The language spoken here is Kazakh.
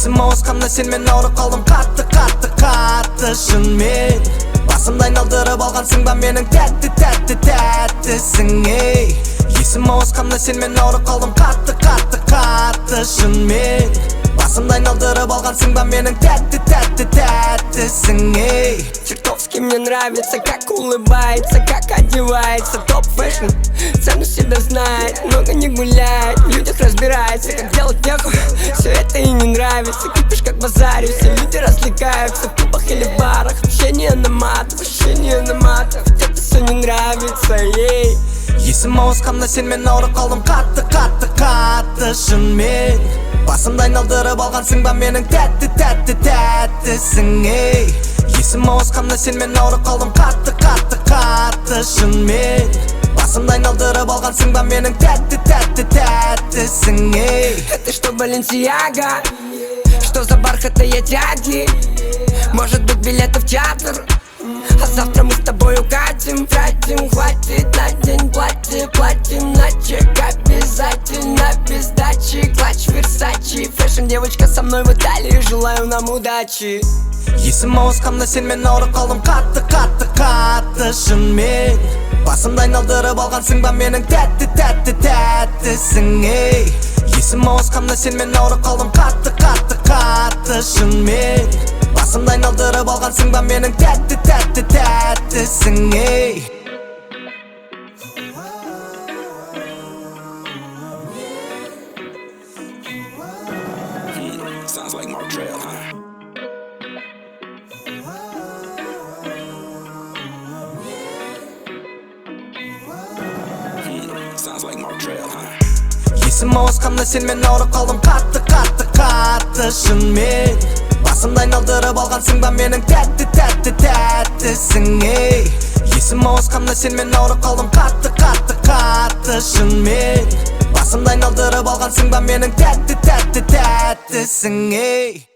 есім ауысқанда сенімен ауырып қалдым қатты шынымен. Басымды айналдырып алғансың ба менің тәттісің ей. Есім ауысқанда сенімен ауырып қалдым қатты шынымен. Басымды айналдырып алғансың ба менің тәттісің ей. Чертовски мне нравится, как улыбается, как одевается. Топ фэшн, цену себя знает, много не гуляет, в людях разбирается, как делать нехуй. Все это и не нравится, кипишь как базарю. Все люди развлекаются в клубах или в барах. Общение на матах, это все не нравится, ей. Есім ауысқанда сенімен ауырып қалдым қатты шынымен. Басымды айналдырып алғансың ба менің тәттісің ей. Есім ауысқанда сенімен ауырып қалдым қатты шынымен. Басымды айналдырып алғансың ба менің тәттісің ей. Это что, Баленсиага? Что за бархатные тяги? Может быть, билеты в театр? А завтра мы с тобой укатим, тратим, хватит на день платье, платим на чек обязательно, без дачи, клатч Версачи. Фэшн девочка со мной в Италии, желаю нам удачи. Есім ауысқанда сенімен ауырып қалдым қатты шынымен. Басымды айналдырып алғансың ба менің тәттісің ей. Есім ауысқанда сенімен ауырып қалдым қатты шынымен. Басымды айналдырып алғансың ба менің тәттісің ей. Sounds like Martrell, huh? Sounds like Martrell, huh? Есім ауысқанда сенімен ауырып қалдым қатты шынымен. Басымды айналдырып алғансың ба менің тәттісің ей. Есім ауысқанда сенімен ауырып қалдым қатты шынымен. Басымды айналдырып алғансың ба менің тәттісің ей.